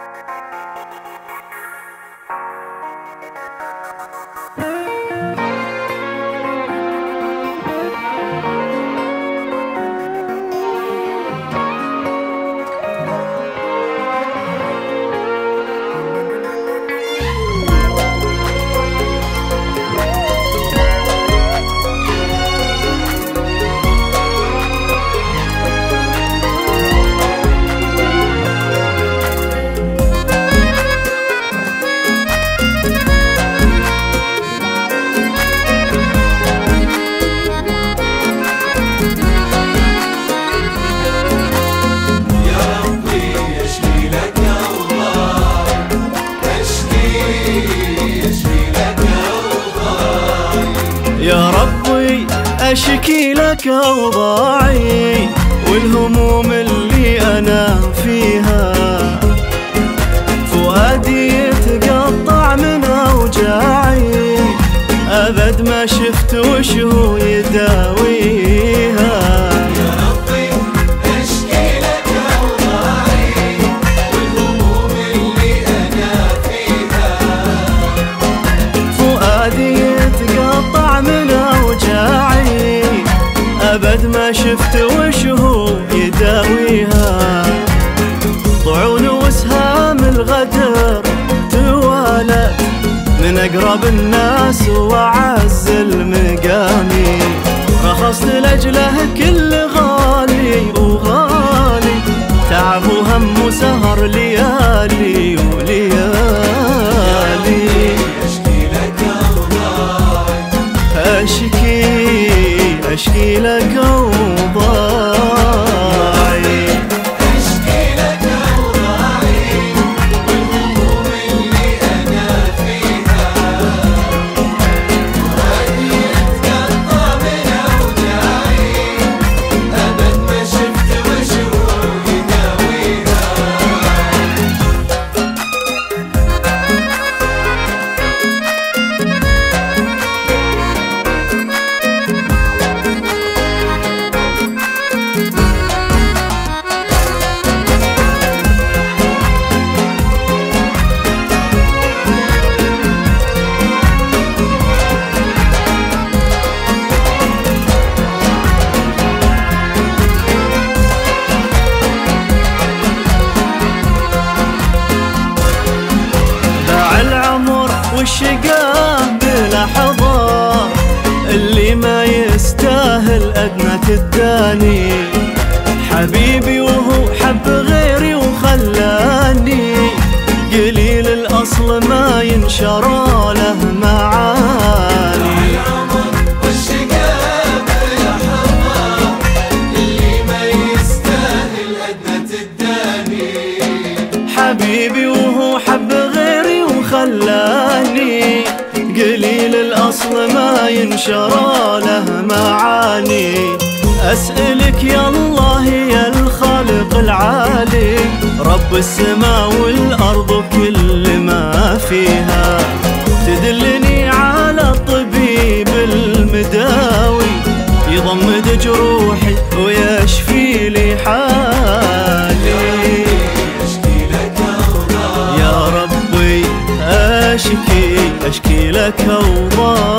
يا ربي أشكي لك أوضاعي والهموم اللي أنا فيها، فؤادي يتقطع من أوجاعي، أبد ما شفت وش هو يداويها. أبد ما شفت وش هو يداويها، طعون وسهام الغدر توالت من أقرب الناس وأعز المقامي، رخصت لأجله كل غالي وغالي، تعب وهم وسهر ليالي وليالي. أشكي لك أوضاعي، أشكي لك أوضاعي والهموم اللي أنا فيها، فؤادي يتقطع من أوجاعي، أبد ما شفت وش هو يداويها. والشقاه بلحظة اللي ما يستاهل أدنى تداني، حبيبي وهو حب غيري وخلاني، قليل الأصل ما ينشرى له معاني. والشقاه بلحظة اللي ما يستاهل أدنى تداني، حبيبي وهو حب غيري وخلاني، قليل الأصل ما ينشرى له معاني. أسألك يا الله يا الخالق العالي، رب السماء والأرض وكل ما فيها، تدلني على الطبيب المداوي، يضمد جروحي ويشفي لي حالي. أشكي لك أوضاعي.